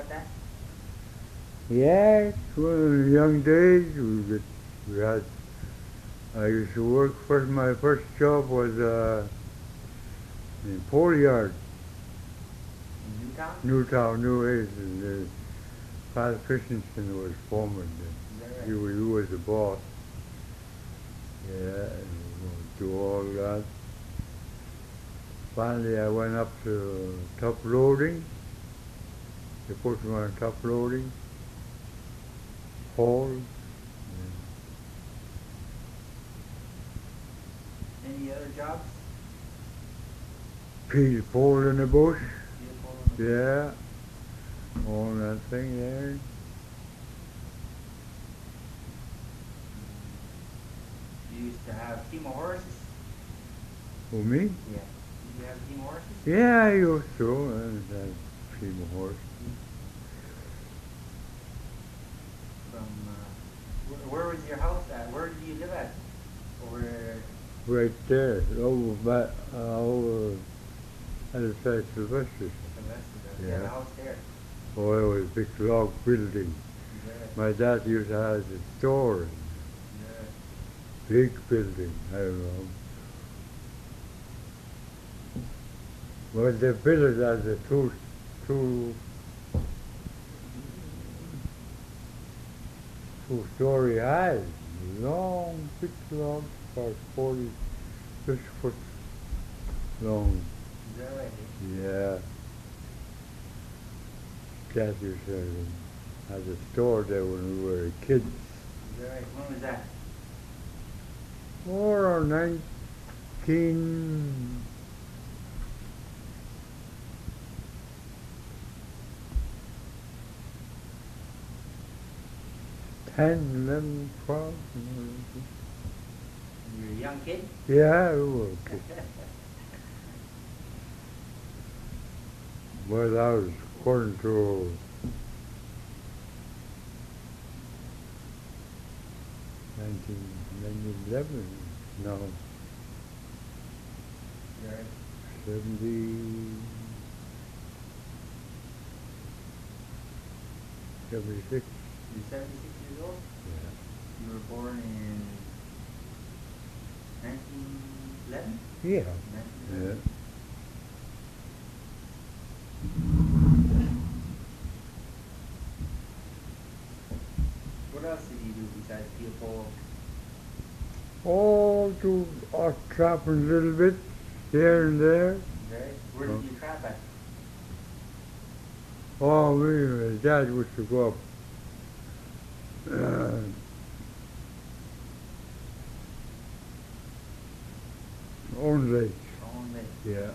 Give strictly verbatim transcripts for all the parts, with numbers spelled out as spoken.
that? Yes, well, in the young days we, get, we had. I used to work. First, my first job was uh, in Pole Yard, In Newtown? Newtown, New Age, and uh, Pat Christensen was foreman. Is that He, right? was- he was the boss. Yeah, and we would do all that. Finally, I went up to top loading. They put me on top loading, haul. Any other jobs? Peel pole in the bush. Beautiful in the- Yeah, all that thing there. You used to have team of horses? For me? Yeah. Did you have a team of horses? Yeah, I used to. I had a few horse. From, uh, where, where was your house at? Where did you live at? Over Right there, over by, uh, over at the side of Sylvester's. Sylvester? Yeah. The house there. Oh, it was a big log building. Yeah. My dad used to have a store, Yeah. big building, I don't know. Well, they built it as a two, two, two-story high, long, big log, about forty, fifty foot long. Is that right? Yeah. Dad used to have a store there when we were kids. Is that right? When was that? Or nineteen ten, eleven, twelve. You were a young kid? Yeah, we were kids. Well, that was according to nineteen, nineteen eleven. No, You're right. seventy, seventy-six. You're seventy-six years old? Yeah. You were born in nineteen eleven? Yeah. nineteen eleven. Yeah. What else did you do besides peel pole? All to uh, trapping a little bit here and there. Right? Where did you trap at? Oh, me, my dad used to go up. Uh, only, Own Lake. yeah.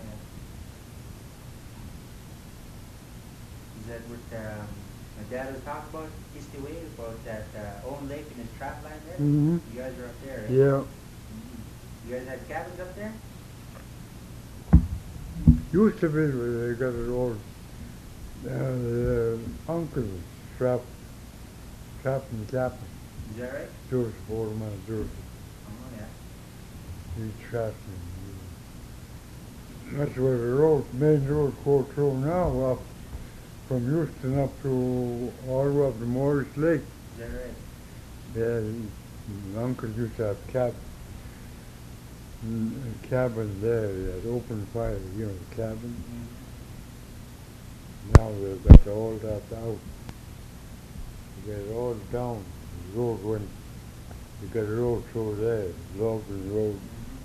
Is that what um, my dad was talking about, Easty Way, about that uh, Own Lake and his trap line there? Mhm. You guys were up there, right? Yeah. Mhm. You guys had cabins up there? Used to be, but they got it all. Uh, the uncle trap, trapping, capping. Is that right? Joseph, old man Joseph. Oh, yeah. He trapped me. That's where the road, main road goes through now, up from Houston up to all the way up to Morris Lake. Is that right? Yeah, he, my uncle used to have cab, mm, a cabin there, he had open fire, you know, the cabin. Mm-hmm. Now they've got all that out. They got it all down. The road went, you got a road through there, Logan Road.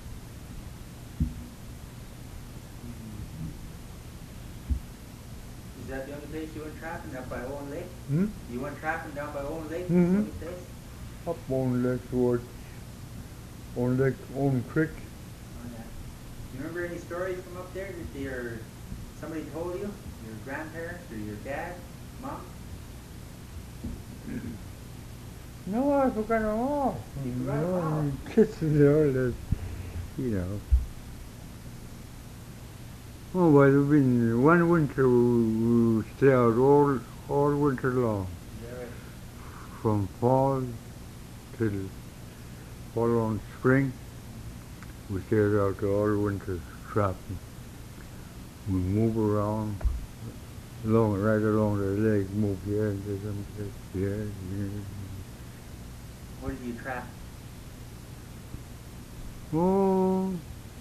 Is that the only place you went trapping, up by Owen Lake? Hmm? You went trapping down by Owen Lake? Mhm. The only place? Up on Lake Road, on Lake, on Creek. Oh, yeah. You remember any stories from up there that your, somebody told you? Your grandparents or your dad, mom? No, I forgot them all. You forgot 'em all? No, kids and all that, you know. Oh, well, there's been one winter we, we stay out all, all winter long, Is that right? from fall till fall on spring. We stayed out all winter trapping. We move around along, right along their legs, move here and do some here and here. What did you trap? Oh,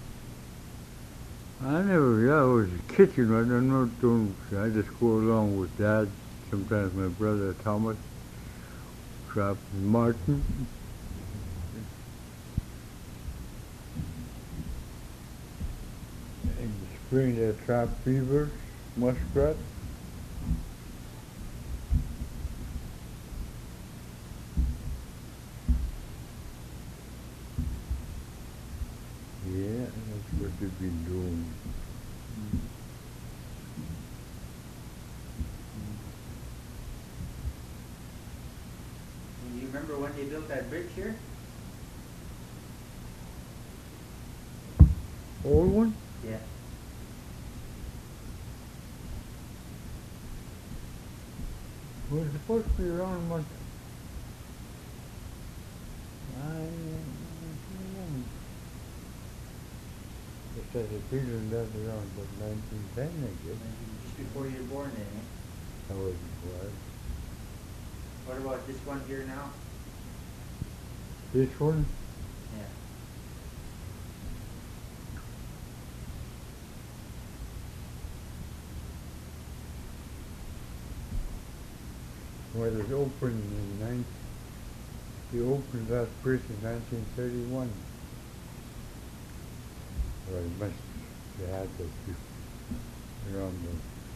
I never, yeah, it was a kitchen, I don't know, don't, I just go along with Dad, sometimes my brother Thomas, trap Martin. In the spring they trap beavers, muskrat. Yeah, that's what they've been doing. Do you remember when they built that bridge here? Old one? Yeah. Was it supposed to be around what? I Just as a feeling that around about nineteen ten, I guess. Just before you were born then, eh? I wasn't born. What about this one here now? This one? Yeah. Well, it was opened in nineteen, they opened that bridge in nineteen thirty-one. Well, it must, they had to be around the,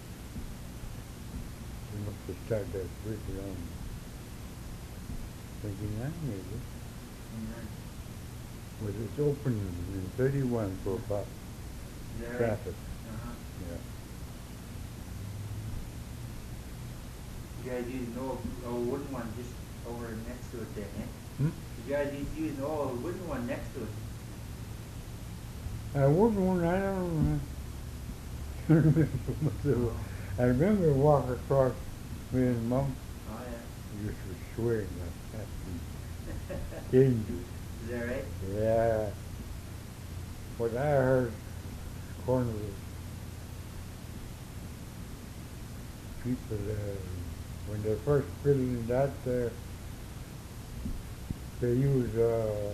they must have started that bridge around twenty-nine maybe. Mm-hmm. Was it opened in thirty-one for about Is that right? traffic? Uh-huh. Yeah. You guys use an old, old wooden one just over next to it then, eh? Hmm? You guys used to use an old wooden one next to it. I wouldn't one, I don't remember much of it. I remember walking across me and Mom. Oh, yeah. Used to swear like that. Dangerous. Is that right? Yeah. What I heard, one of the people, uh, when they first building that, uh, they use uh,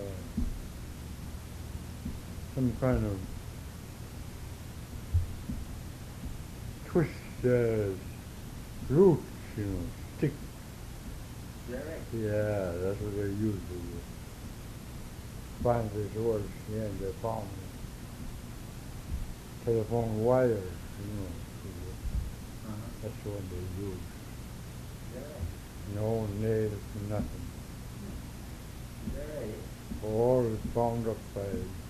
some kind of twist uh, roots, you know, stick. Is that right? Yeah, that's what they use. They find this was, yeah, they found telephone wires, you know. Uh-huh. That's what they use. Is that right? No nails, nothing. Is that right? All bound up by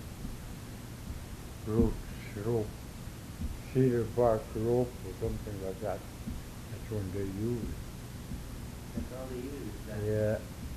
roots, rope, cedar bark rope or something like that. That's what they use. That's all they use is that. Yeah.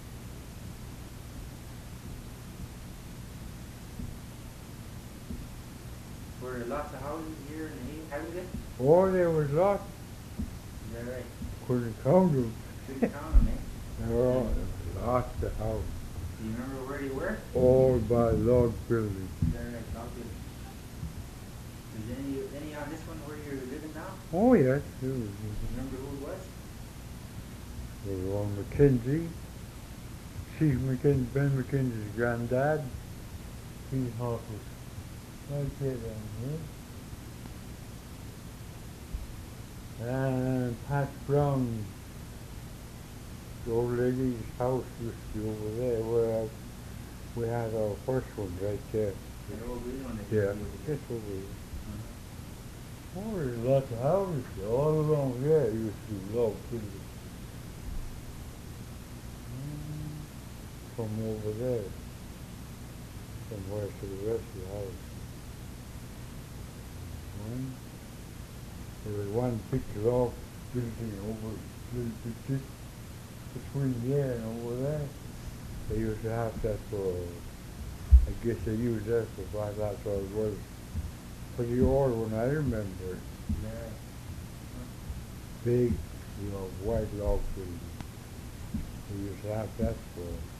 Were there lots of houses here in the Habitat? Oh, there was lots. Is that right? Couldn't count them. Couldn't count them, eh? There were lots of houses. Do you remember where they were? All by log buildings. Is that right? Not good. Is any any on this one where you're living now? Oh, yes. There was, Do you remember who it was? there was one McKenzie. Steve McKenzie, Ben McKenzie's granddad. His house was right there down here. And Pat Brown, the old lady's house used to be over there where I, we had our first one right there. That old green one that Yeah, you over there. that's over there. Uh-huh. Oh, there's lots of houses all along there. Used to be log buildings. From over there, somewhere to the rest of the house. One, there was one big log building over, little bit dis- between there and over there. They used to have that for, I guess they used that for five, that's all it was. For the old one, I remember, Yeah. big, you know, white log building. They used to have that for.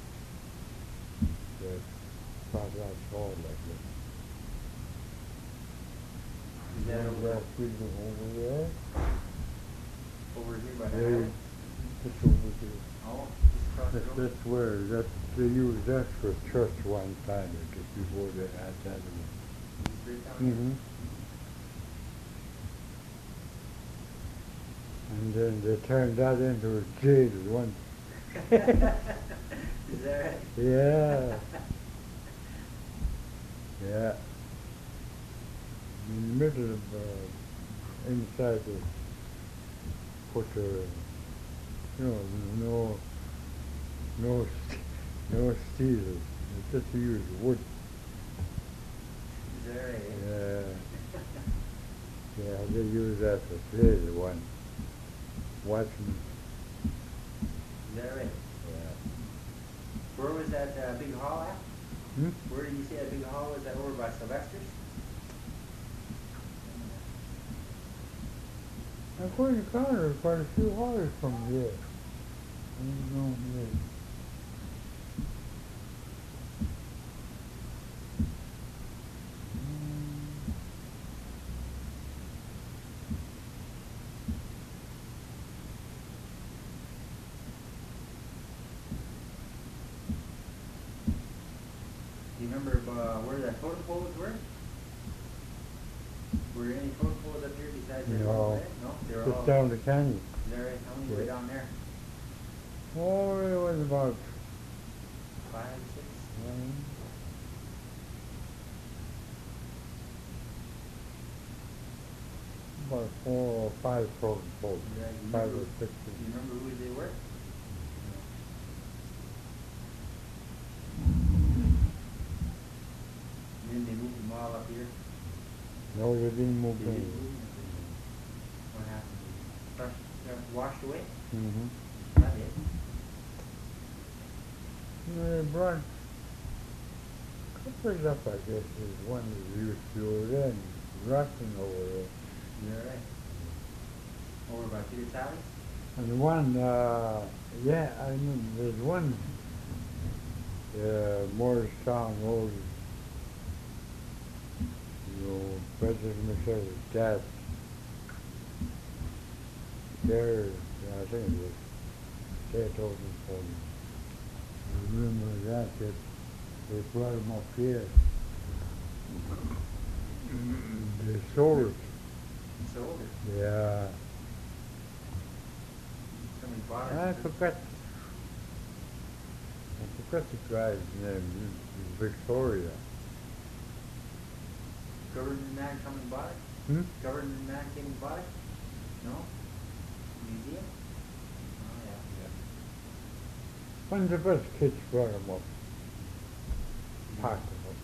That five lots tall like that. Is that One over? log building over there. Over here by the They, highway? it's over there. Oh, just across the That's, road? that's where, that's, they used that for church one time, I guess, before they had that one. East Bridge down Mm-hmm. And then they turned that into a jail one. there? Is that right? Yeah. Yeah. In the middle of, uh, inside the, put a, you know, no, no, st- no steel. They just use wood. Is that right? Yeah. Yeah, they use that for jail one. Watching. Is that right? Yeah. Where was that uh, big hall at? Hmm? Where did you say that big hall was? That over by Sylvester's? According to Connor, there's quite a few hours from here. I don't know where. Do you remember uh, where the totem poles were? Were there any totem poles up here besides that one No. over there? No, they were all. Just down the canyon. Is that right? How many were Yeah. down there? Oh, it was about Five, six? um, about four or five totem poles. Yeah, you Five remember, or six. do you remember who they were? And then they moved them all up here. No, they didn't move They didn't in. move them. What happened? Crushed, uh, washed away? Mm-hmm. That it? They brought couples up, I guess. There's one that used to go there and rocking over there. You're right. Over by Peter Sally's? And the one, uh, yeah, I mean, there's one, uh, Morristown Road, you know, President Michelle's dad. There, yeah, I think it was, they told me for me. I remember that, that they brought him up here. They sold it, Sold it. yeah. Somebody bought it. I forgot. I forgot the guy's name. It was Victoria. Government man come and bought it? Hmm? Government man came and bought it? No? Museum? Oh, yeah. One of the best kids brought him up. Parked him up.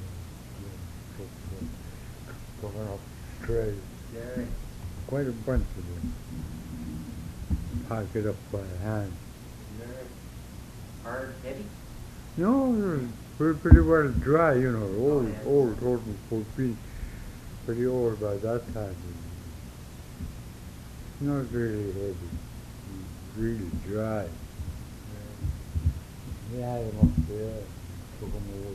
Going up straight. Yeah, right. Quite a bunch of them. Park it up by hand. Yeah, right. Hard, heavy? No, it was pretty, pretty well dry, you know. Old, yeah. old, old, old, pretty, pretty old by that time. Not really heavy. Really dry. He had him up there, took him away.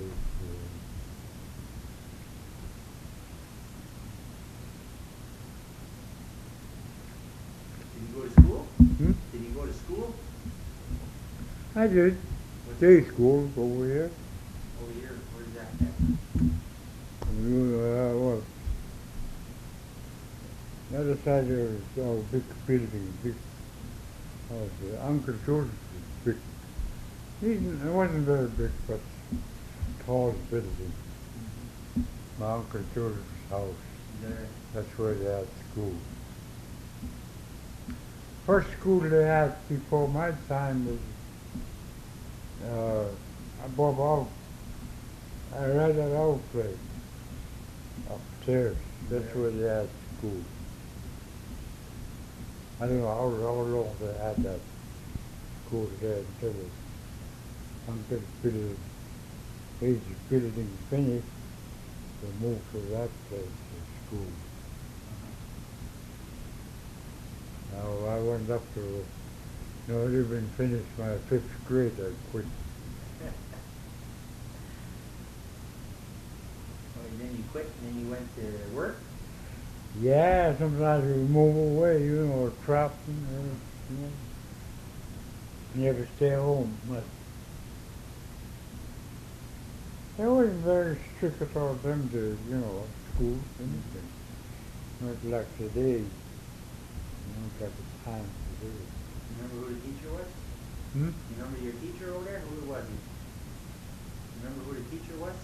Did you go to school? Hmm? Did you go to school? I did. What's Day school over here. over here? Where's that at? Uh, well, the other side there is oh, big building, big house. Uh, Uncle George's big. He, it wasn't very big, but tall building. My Uncle George's house. There. That's where they had school. First school they had before my time was uh, above all. I read at our place upstairs. That's Yeah. where they had school. I don't know how, how long they had that school there until it, until the building, age building finished. They moved to that place for school. Now I went up to, you know, I'd even finished my fifth grade, I quit. Oh, and then you quit and then you went to work? Yeah, sometimes we move away, you know, trapping, or, you know. Never stay home much. They always very strict about them to, you know, school, anything. Not like today. Not like the time today. You remember who the teacher was? Hmm? You remember your teacher over there? Who was he? You remember who the teacher was?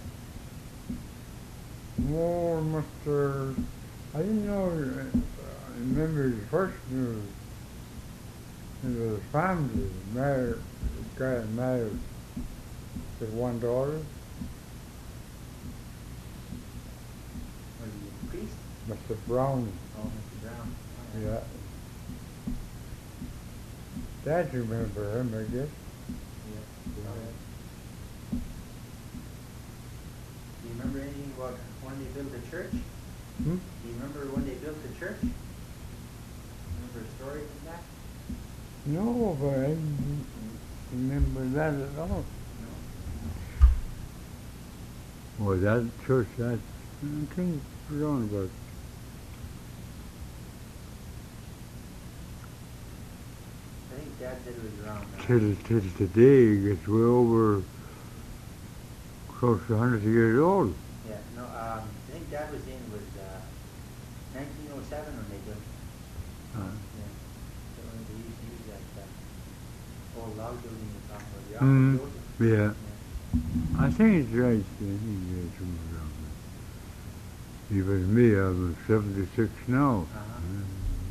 More Mister I didn't know, uh, I remember his first news. It was family, married, guy married with one daughter, Was he a priest? Mister Brown. Oh, Mister Brown. Oh, Yeah. Dad remember him, I guess. Yeah. Oh, yeah. Do you remember anything about when they built the church? Hmm? Do you remember when they built the church? Remember a story from that? No, but I didn't remember that at all. No. Well, that church, that, I can't put on about I think Dad said it was around. Uh, till, till today, it's way over close to one hundred years old. yeah. No. Um. I think Dad was in was uh, nineteen oh seven when they built. Uh, Yeah. So when they used to use that uh, old log building you're talking about. The Mm, Alpha Joseph. yeah. Yeah. I think it's right. I think it's somewhere around there. Even me, I'm seventy-six now. Uh-huh. Mm.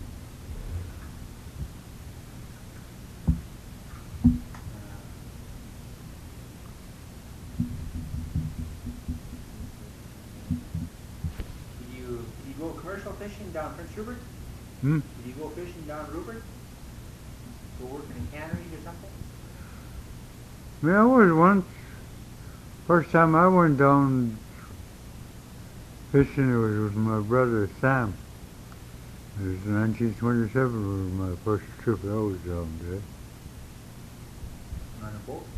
Did you did you go commercial fishing down Prince Rupert? Hmm? Did you go fishing down Rupert? Go work in a cannery or something? Yeah, I was once. First time I went down fishing, it was with my brother Sam. It was nineteen twenty-seven was my first trip I was down there. On a boat?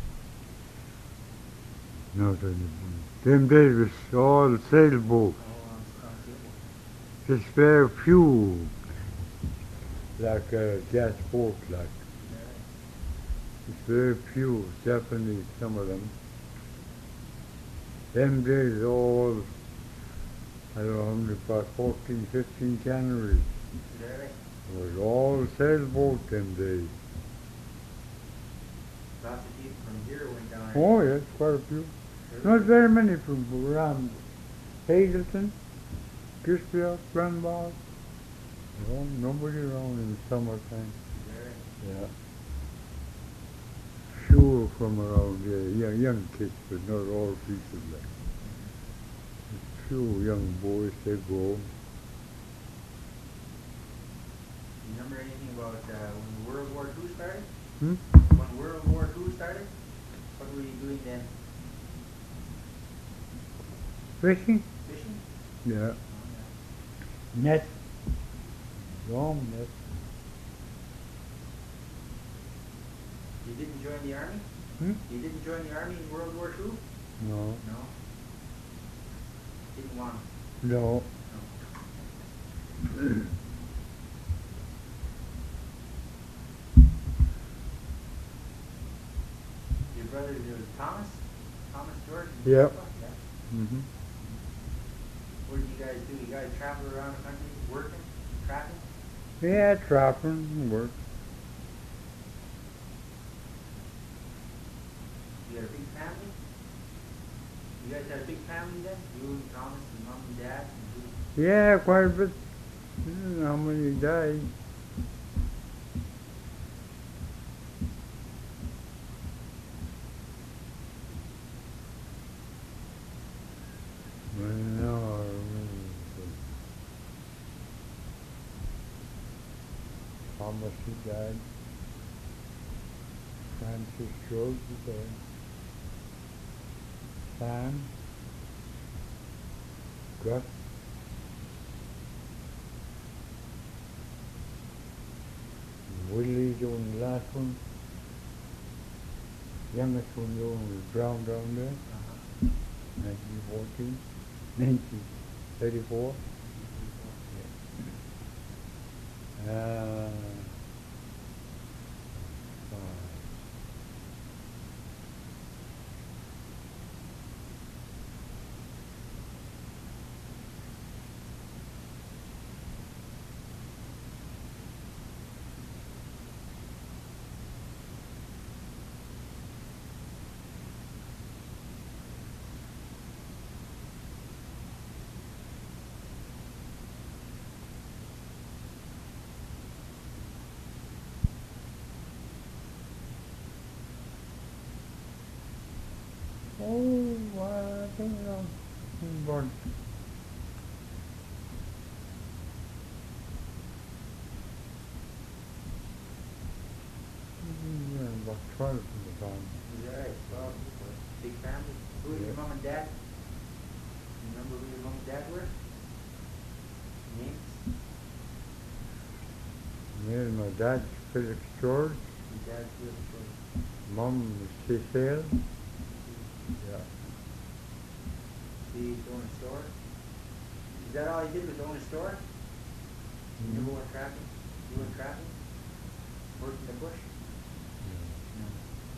No, them them days was all sailboat. Oh, on, on sailboat. Just very few, like a gas boat, like. Yeah. It's very few, Japanese, some of them. Them days all, I don't know how many, about fourteen, fifteen canneries. Is that right? It was all sailboat them days. Lots of people from here went down. Oh yes, quite a few. Not very many from around Hazleton, Kisbea, Granville. No, nobody around in the summertime. Is that right? Yeah. Few from around there, young, young kids, but not all people like. Few young boys, they go. Do you remember anything about uh, when World War Two started? Hmm? When World War Two started? What were you doing then? Fishing? Fishing? Yeah. Oh, Net. Long net. yeah. You didn't join the army? Hmm? You didn't join the army in World War Two? No. No. Didn't want to. No. No. Your brother was Thomas? Thomas George? and Yep. Joshua? Yeah. Mm-hmm. What did you guys do? You guys travel around the country working? Trapping? Yeah, trapping, work. You got a big family? You guys had a big family then? You and Thomas and mom and dad and who? Yeah, quite a bit. I don't know how many died. Well, no, I remember. Thomas, he died. Francis George is dead. Sam. Gus. Willie doing the last one. Youngest one doing was drowned down there. Uh-huh. nineteen fourteen. nineteen thirty-four. Yeah. Uh, uh, oh, well, I think I'm about, yeah, about twelve in the time. Is that right? Well, big family. Who are Yeah. your mom and dad? You remember who your mom and dad were? Names? Me and my dad, Felix George, Your dad's real short. mom, Cecile. Yeah. He owned a store? Is that all he did was own a store? You never went trapping? You went trapping? Worked in the bush? No.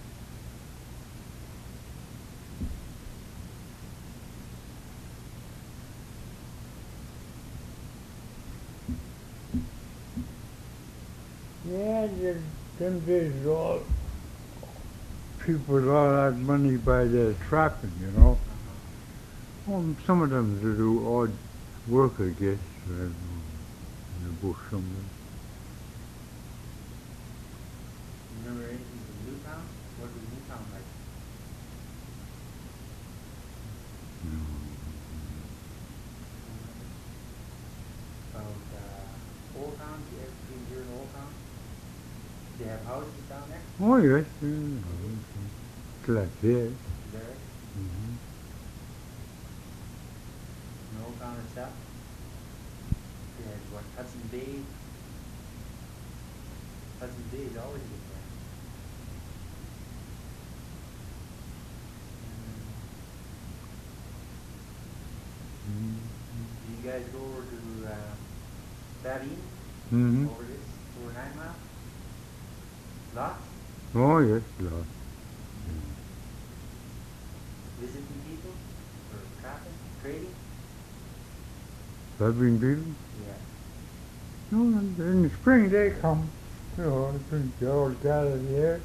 Yeah, the- them days all people all had money by their trapping, you know. Uh-huh. Well, some of them to do odd work, I guess, uh, in the bush somewhere. Remember anything from Newtown? What was Newtown like? No. About uh, Old Town? You ever been here in Old Town? They have houses down there? Oh, yes, yeah, it's like this. Is that right? Mm-hmm. In Old Town itself? They had what, Hudson Bay? Hudson Bay is always a good place. Mm-hmm. Do you guys go over to uh, Babine? Mm-hmm. Over this, over nine mile? Lots? Oh, yes, lot. Visiting people? Or trapping? Trading? Loving people? Yeah. No, in the spring they come. You know, I think they all gather here.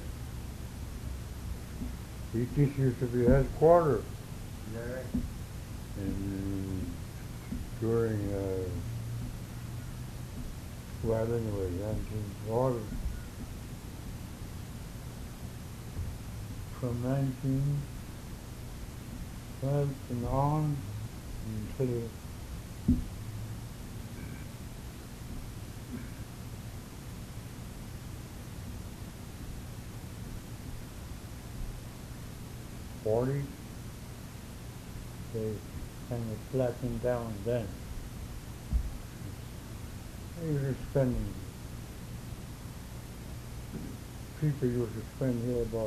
This used to be headquarters. Is that right? And during, uh, well, anyway, nineteen, all from nineteen twelve and on until forty, they kind of flattened down then. They used to spend, people used to spend here about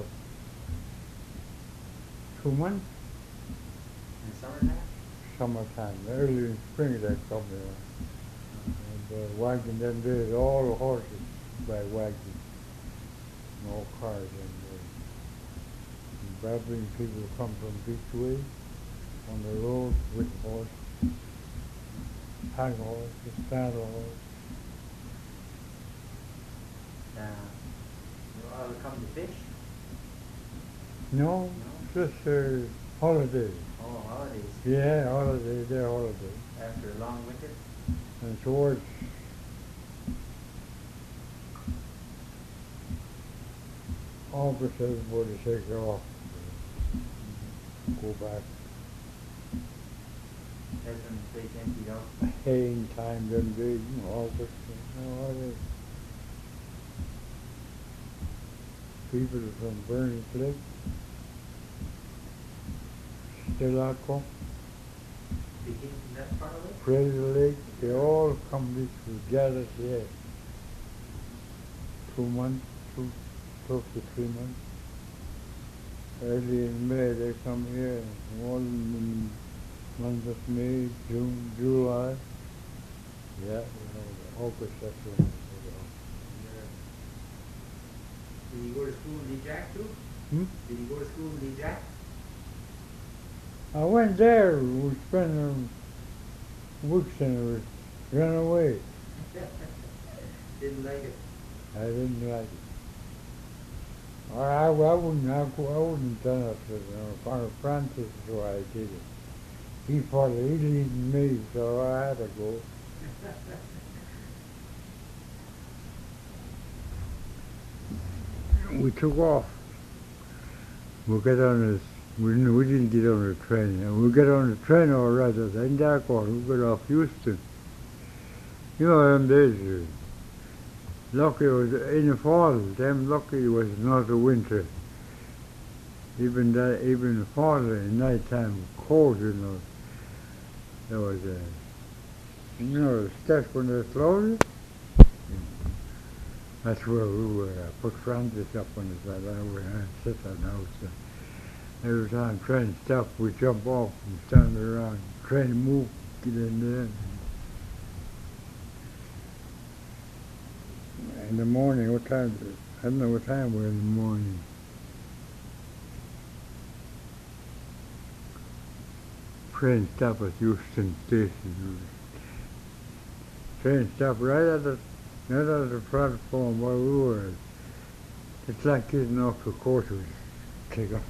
two months, In the summertime? summertime, early in spring they come here. And uh, wagon them days, all horses by wagon, no cars. And uh, Babbling people come from Beach Way on the road with horse, hang horse, saddle horse. Uh, you all come to fish? No, No? just uh, holidays. Oh, holidays. Yeah, holidays, they're holidays. After a long winter? And towards August, everybody takes off, go back. That's when the place emptied out. Haying time, them days, you know, August, you know, all that. People from Burning Cliff, Stillaco, They came from that part of it? Fraser Lake, they all come this to gather here. Two months, two, close to three months. Early in May they come here, all in the month of May, June, July. Yeah, you know, August, that's when they go. Did you go to school in Jack too? Hmm? Did you go to school in Jack? I went there, we spent um, weeks and it was ran away. Didn't like it. I didn't like it. I, I, I wouldn't, I, cou- I wouldn't done it with uh, Father Francis is why I did it. He thought he'd eaten me, so I had to go. We took off. We got on this, we didn't, we didn't get on the train. And we got on the train all right, at in Darkwater, we got off Houston. You know them days, uh, lucky it was in the fall, them lucky it was not the winter. Even that, even in the fall, in night time, cold, you know. There was a, you know, the steps when they're closed. That's where we were. I put Francis up on the side. I went and sit on the house. Uh, every time train stopped, we jump off and stand around. Train move, get in there. In the morning, what time? is it? I don't know what time we're in the morning. Train stop at Houston Station. Train stop right at the, right at the platform where we were. It's like getting off the coach was take off.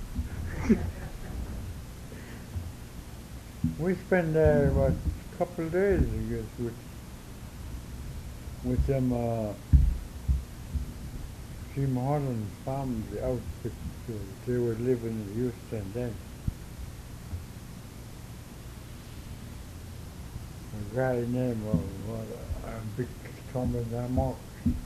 We spent there about a couple of days, I guess, with with them uh, Jim Holland family outfit. Uh, they were living in Houston then. A guy named uh, what, uh, Big Thomas Amok.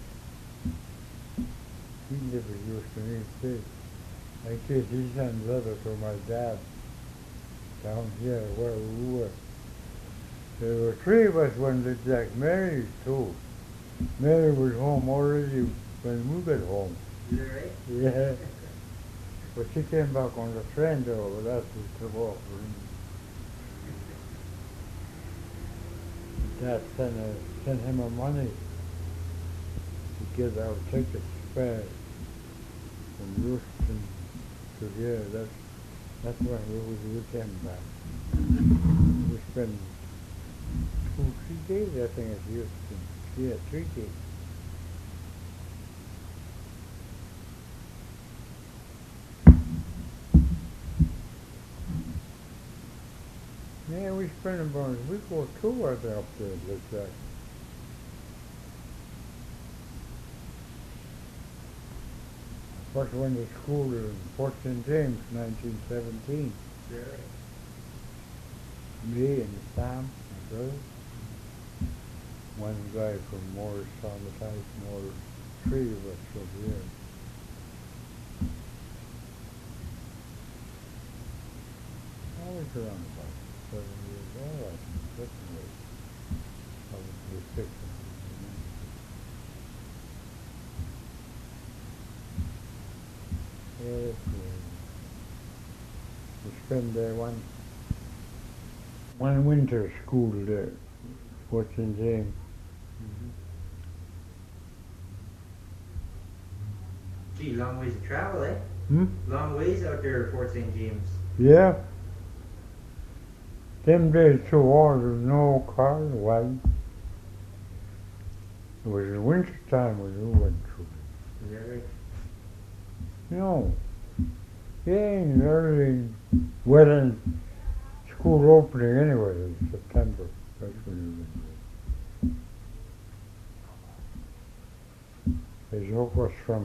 He lived in Houston, he said. I guess he sent letter to my dad down here where we were. There were three of us when the Jack Mary too. Mary was home already when we got home. Is that right? Yeah. But she came back on the train though, but that's what took off. Dad sent, a, sent him a money to get our tickets fare from Houston to here. That's, that's when we, we came back. We spent two, three days, I think, at Houston. Yeah, three days. Yeah, we spent about a week or two out there up there, it looks like. First went to school in Fort Saint James, nineteen seventeen. Is that right? Me and Sam, my brother. One guy from Morris, Thomas House, Morris. Three of us from here. I was around about seven years old, I think, definitely. Probably six. Yes, we, we spent there one one winter school there, Fort Saint James. Mm-hmm. Gee, long ways to travel, eh? Hmm? Long ways out there at Fort Saint James. Yeah. Them days so hard, there was no car, wagon. It was in winter time when we went through. Is that right? No. Yeah, in early, well, in school opening anyway, in September. That's when we went there. They took us from,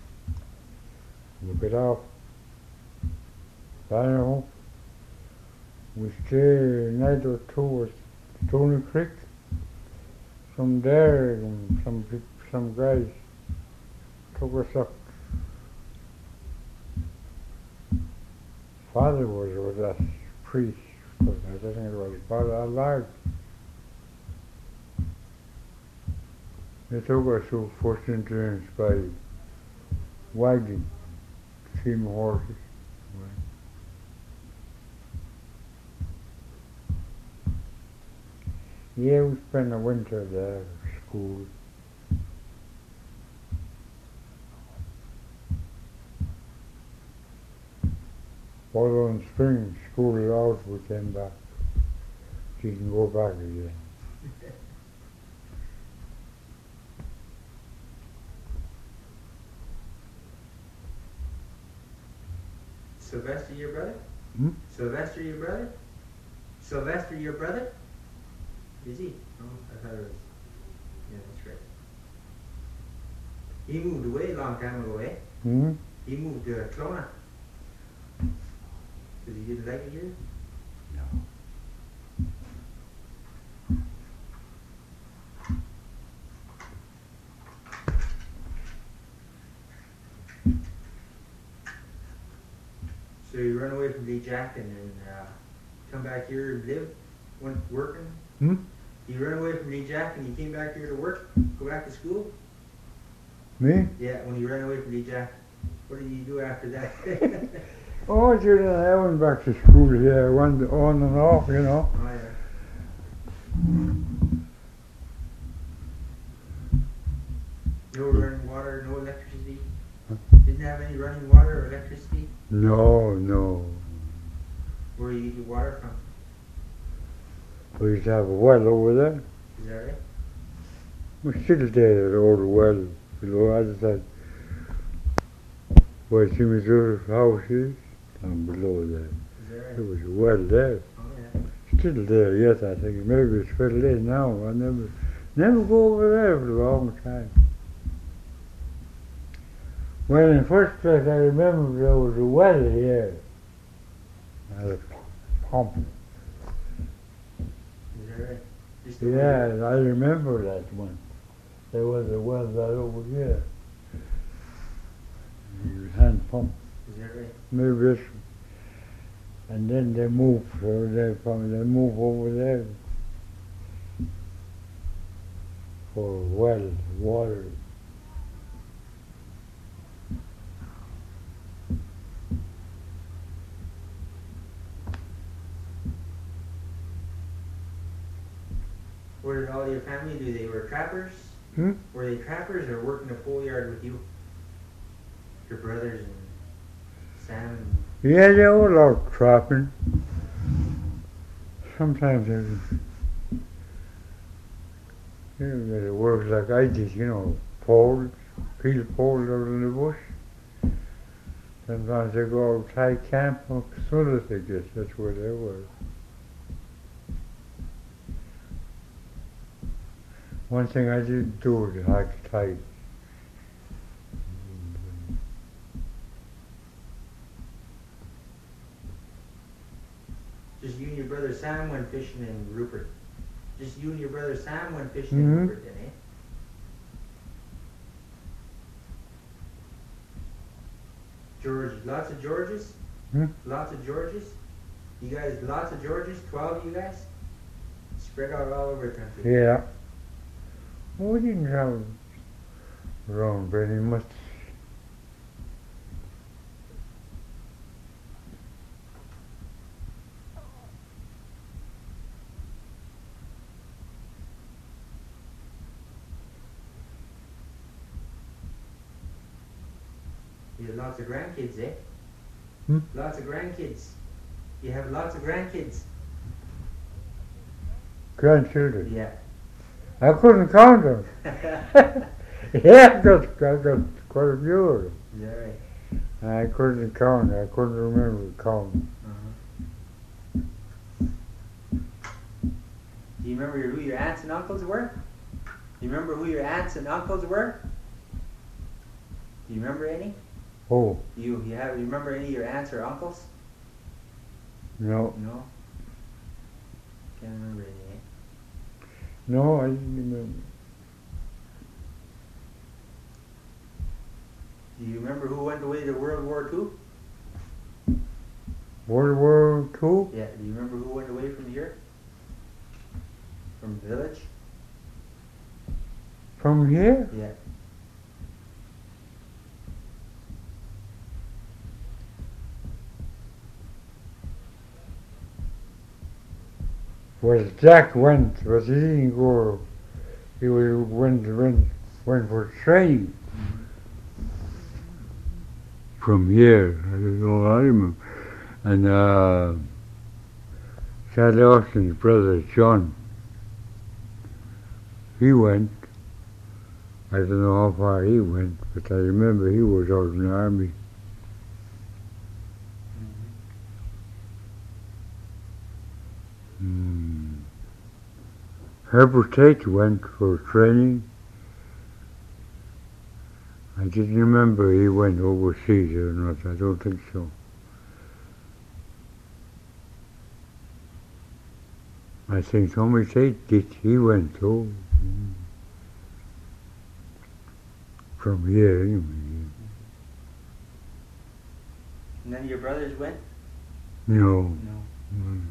we got off Bannerhook. We stayed a night or two at Stony Creek. From there, um, some peop- some guys took us up. Father was with us, priest, but I think it was Father alive. They took us to Fort Saint James by wagon, team of horses. Yeah, we spent the winter there at school. following spring, school is out, we came back. Didn't go back again. Sylvester, your brother? Hmm? Sylvester, your brother? Sylvester, your brother? Is he? Oh, I thought it was. Yeah, that's right. He moved away a long time ago, eh? Hmm? He moved to Kelowna. Because he didn't like it here? No. So you run away from Lee Jack and then uh, come back here and live, went working? Hmm? You run away from Lee Jack and you came back here to work, go back to school? Me? Yeah, when you ran away from Lee Jack, what did you do after that? Oh, during I went back to school here. I went on and off, you know. Oh, yeah. No running water, no electricity? Didn't have any running water or electricity? No, no. Where do you get your water from? We used to have a well over there. Is that right? We still there, the old well below. I just said, where Jimmy Joseph's house is, down below there. Is that right? There was a well there. Oh, yeah. Still there, yes, I think. Maybe it's filled in now. I never, never go over there for a long time. Well, in the first place, I remember there was a well here. I had a pump. Is that right? Just the Yeah, way- I remember that one. There was a well right over here. You hand pump. Is that right? Maybe this. And then they moved, so they from they move over there for well water. What did all your family do? They were trappers? Hmm? Were they trappers or working the pole yard with you? Your brothers and Sam and... Yeah, they were out trapping. Sometimes they, you know, they work like I did, you know, poles, peel poles out in the bush. Sometimes they go outside camp or Sullus, I guess, that's where they were. One thing I didn't do was hike tight. Just you and your brother Sam went fishing in Rupert. Just you and your brother Sam went fishing Mhm. in Rupert then, eh? George, lots of Georges? Hmm? Lots of Georges? You guys, lots of Georges? Twelve of you guys? Spread out all over the country. Yeah. Well, we didn't have around very much. You have lots of grandkids, eh? Hmm? Lots of grandkids. You have lots of grandkids. Grandchildren. Yeah. I couldn't count them. Yeah, I got, I got quite a few of them. Is that right? I couldn't count. I couldn't remember counting. Uh-huh. Do you remember who your aunts and uncles were? Do you remember who your aunts and uncles were? Do you remember any? Oh, You you have you remember any of your aunts or uncles? no. No. Can't remember any. Eh? No, I didn't remember. Do you remember who went away to World War Two? World War Two? Yeah. Do you remember who went away from here? From the village? From here? Yeah. Well, Jack went, but he didn't go. He was- went, went, went for training. From here, I don't know, I remember. And uh, Charlie Austin's brother, John, he went. I don't know how far he went, but I remember he was out in the army. Mm. Herbert Tate went for training. I didn't remember he went overseas or not. I don't think so. I think Tommy Tate did. He went too. Mm. From here, anyway. None of your brothers went? No. No. Mm.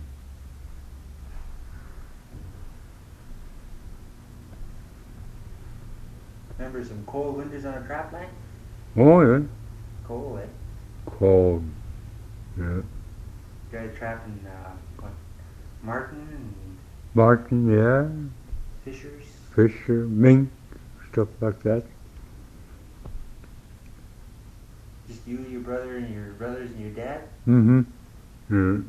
Remember some cold winters on a trap line? Oh, yeah. Cold, eh? Cold. Yeah. Guy trapping uh, what? Martin and Martin, yeah. fishers. Fisher, mink, stuff like that. Just you, your brother, and your brothers and your dad? Mm-hmm. Yeah.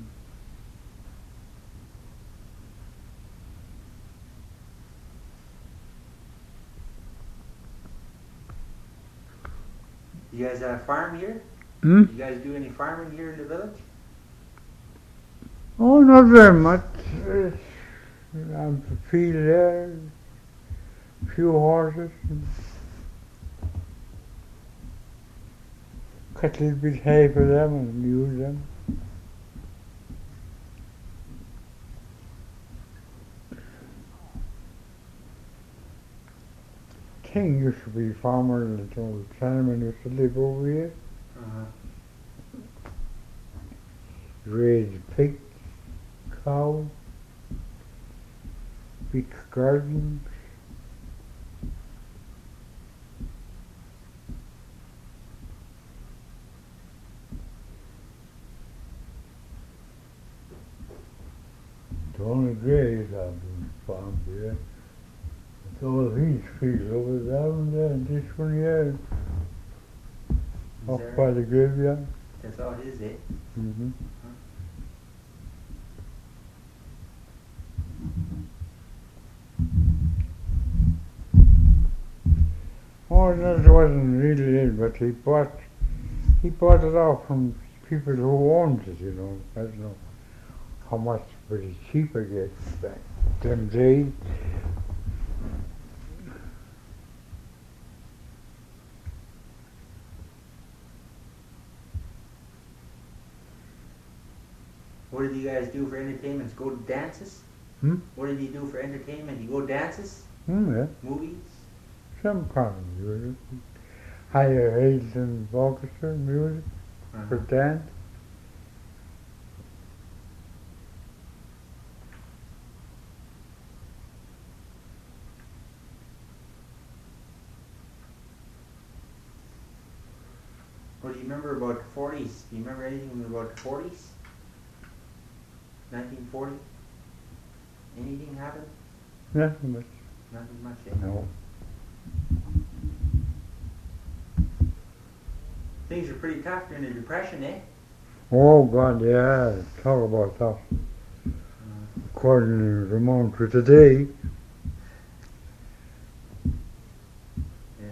You guys have a farm here? Hmm? You guys do any farming here in the village? Oh, not very much. It's, I'm a field there, a few horses, and cut a little bit hay for them and use them. King used to be a farmer, and the old Chinaman used to live over here. Uh-huh. Raised pig, cow, big gardens. The only graves I've been farmed here. It's all these fields over down there and this one here, Is off there- by the graveyard. That's all his, eh? Mm-hmm. Oh, that wasn't really it, but he bought, he bought it off from people who owned it, you know. I don't know how much, but it's cheap, I guess, back them days. What did you guys do for entertainments? Go to dances? Hmm? What did you do for entertainment? You go dances? Hmm, yeah. Movies? Some kind of music. Higher Hazelton orchestra music Uh-huh. for dance. What do you remember about the forties? Do you remember anything about the forties? nineteen forty? Anything happened? Nothing much. Nothing much, eh? No. Things were pretty tough during the Depression, eh? Oh God, yeah. Talk about that. Uh, According to Ramon for today. yeah.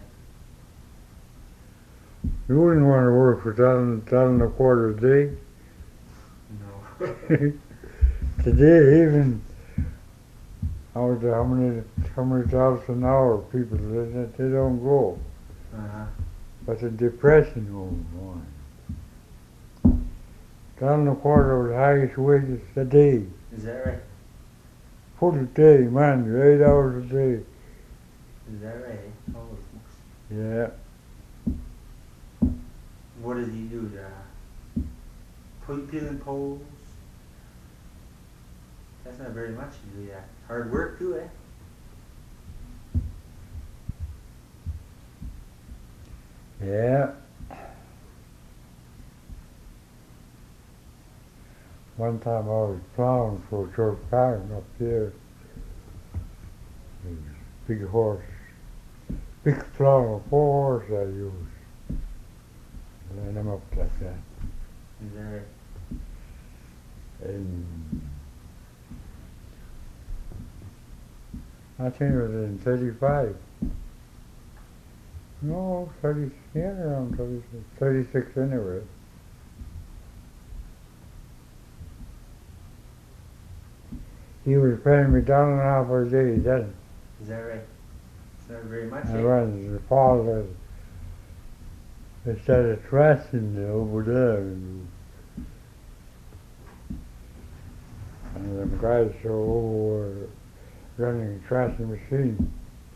You wouldn't want to work for that and, that and a quarter a day. No. Today, even how, how many how many dollars an hour people they, they don't go. Uh-huh. But the depression, oh my. Down the quarter was the highest wages a day. Is that right? Full day, man, eight hours a day. Is that right, eh? Holy smokes. Yeah. What does he do? Uh, put peeling poles? That's not very much to do that. Hard work too, eh? Yeah. One time I was plowing for George Patton up there. It was a big horse. Big plow, four horses I used. Line them up like that. Is that right? in, I think it was in thirty-five. No, thirty, yeah, around thirty-six, thirty-six anyway. He was paying me dollar and a half a day then. Is that right? It's not very much, I eh? ran the father. They started thrashing over there. And, and them guys were running a thrashing machine.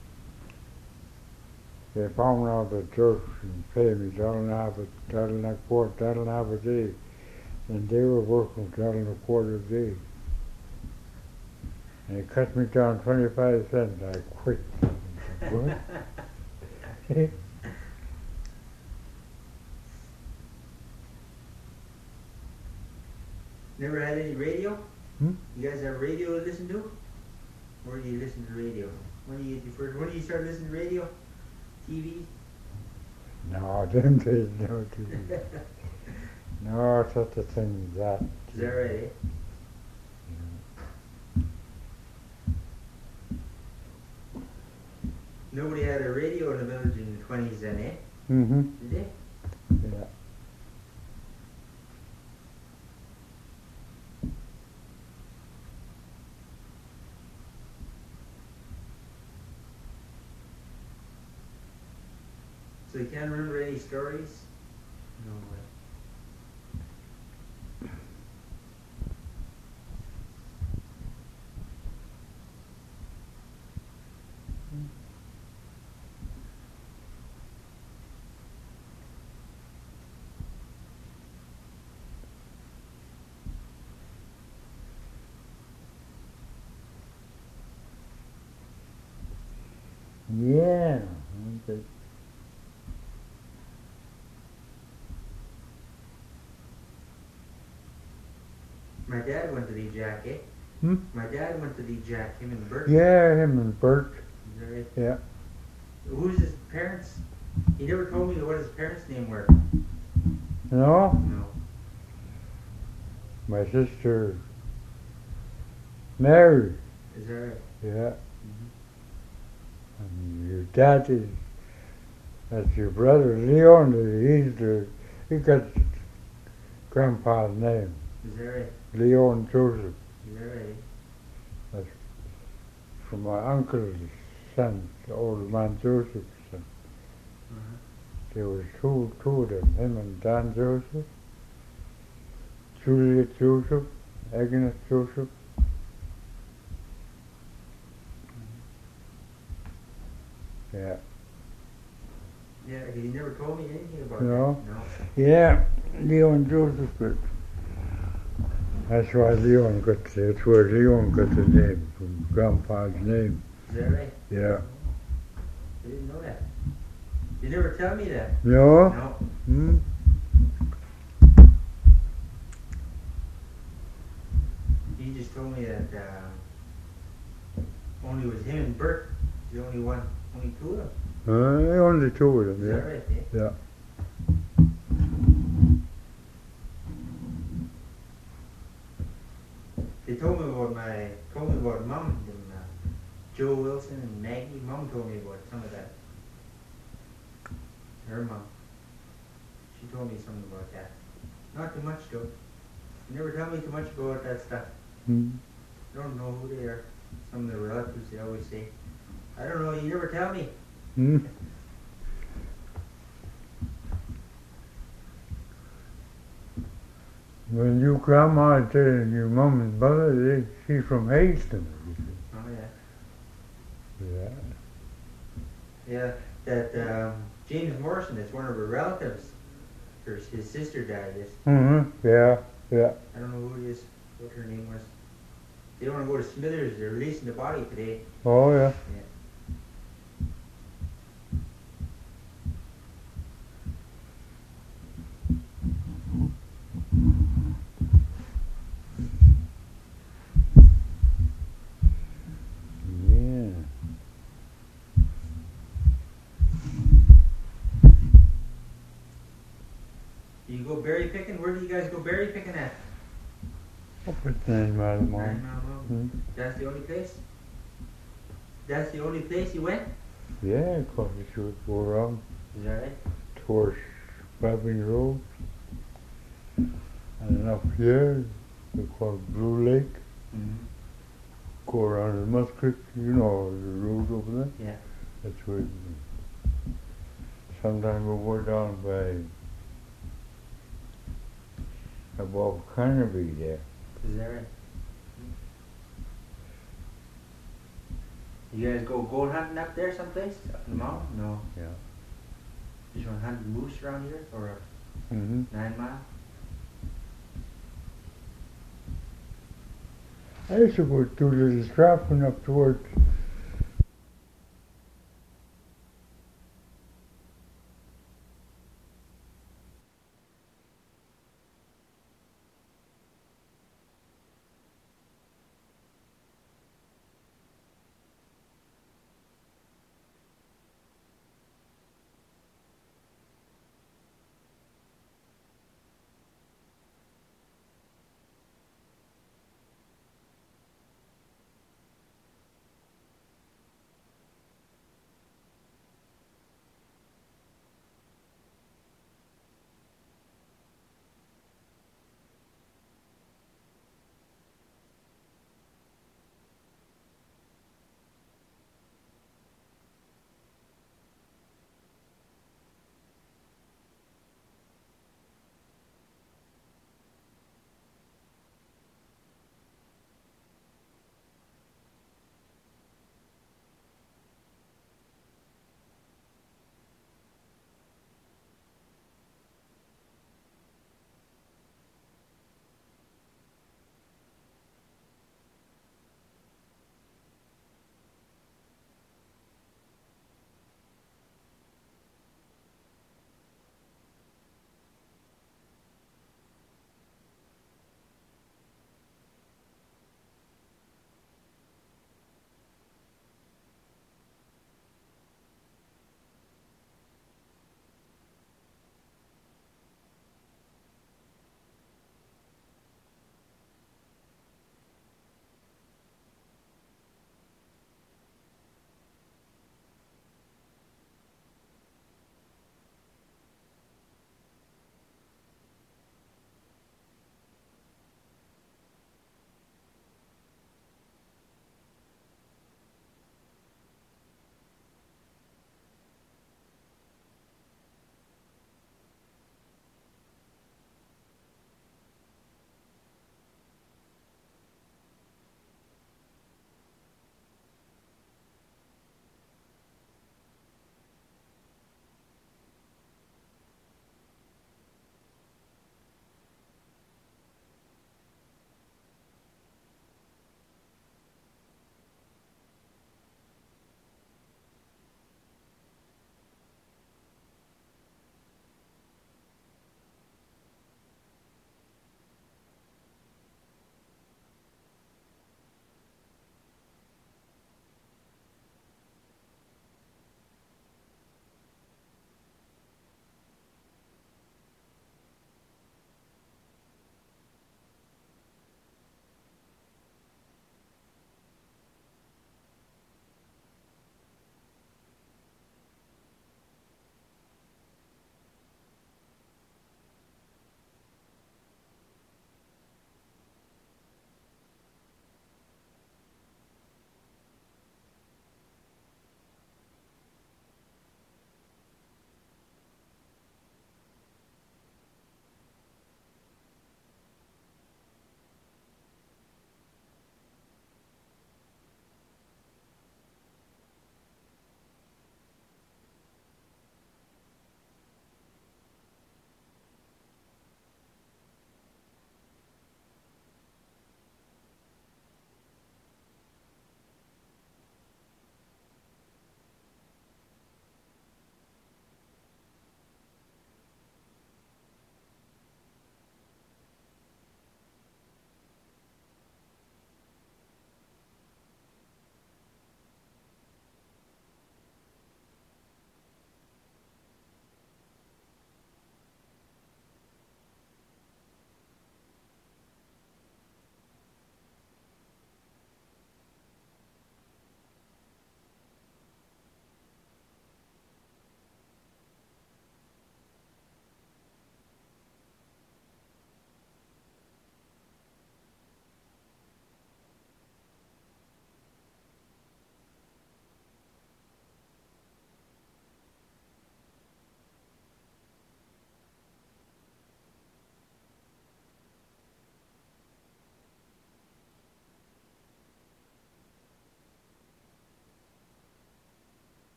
They found out the church and paid me dollar and a half a dollar and a quarter, dollar and a half a day. And they were working dollar and a quarter a day. And it cut me down twenty-five cents. I quit. What? Never had any radio? Hmm? You guys have radio to listen to? Where do you listen to radio? When do you get your first? When do you start listening to radio? T V? No, them days, no T V. No, such a thing as that. Is that right, eh? Nobody had a radio in the village in the twenties then, eh? Mm-hmm. Did they? Yeah. So you can't remember any stories? No way. Yeah. Okay. My dad went to the Jack, eh? Hmm? My dad went to the Jack, him and Bert. Yeah, him and Bert. Is that right? Yeah. Who's his parents? He never told me what his parents' name were. No? No. My sister Mary. Is that right? Yeah. Mm-hmm. And your dad is, that's your brother Leon. He's the, he got grandpa's name. Is that right? Leon Joseph. Is that right? That's from my uncle's son, the old man Joseph's son. Uh-huh. There was two, two of them, him and Dan Joseph, Juliet Joseph, Agnes Joseph. Yeah. Yeah, he never told me anything about No. that. No. Yeah, Leon Joseph, but that's why Leon got, that's where Leon got the name, from Grandpa's name. Is that right? Yeah. I didn't know that. You never tell me that. No? No. Hmm? He just told me that uh, only was him and Bert. The only one, only two of them. Uh, only two of them, Is yeah. that right? Eh? Yeah. They told me about my, told me about Mum and uh, Joe Wilson and Maggie. Mum told me about some of that. Her mom. She told me something about that. Not too much though. You never tell me too much about that stuff. Hmm. I don't know who they are. Some of the relatives, they always say. I don't know, you never tell me. Hmm. When your grandma said your mom and brother, they, she's from Hastings. Oh yeah. Yeah. Yeah, that um, James Morrison is one of her relatives. Her, his sister died. Yes. Mm-hmm. Yeah, yeah. I don't know who it is, what her name was. They want to go to Smithers. They're releasing the body today. Oh, yeah. Yeah. Yeah. Do you go berry picking? Where do you guys go berry picking at? Up at Nine Mile Nine Mine. Mile Road? Hmm? That's the only place? That's the only place you went? Yeah, across the short go around Is that right? towards Babbing Road. And up here, they call it Blue Lake. Mm-hmm. Go around the Muskrat, you know, the road over there. Yeah. That's where. Sometimes we'll go down by above Carnaby there. Is that right? You guys go gold hunting up there someplace? Up in the mountain? No. Yeah. You just want to hunt moose around here? Or Mm-hmm. Nine Mile? I used to go do little trapping up towards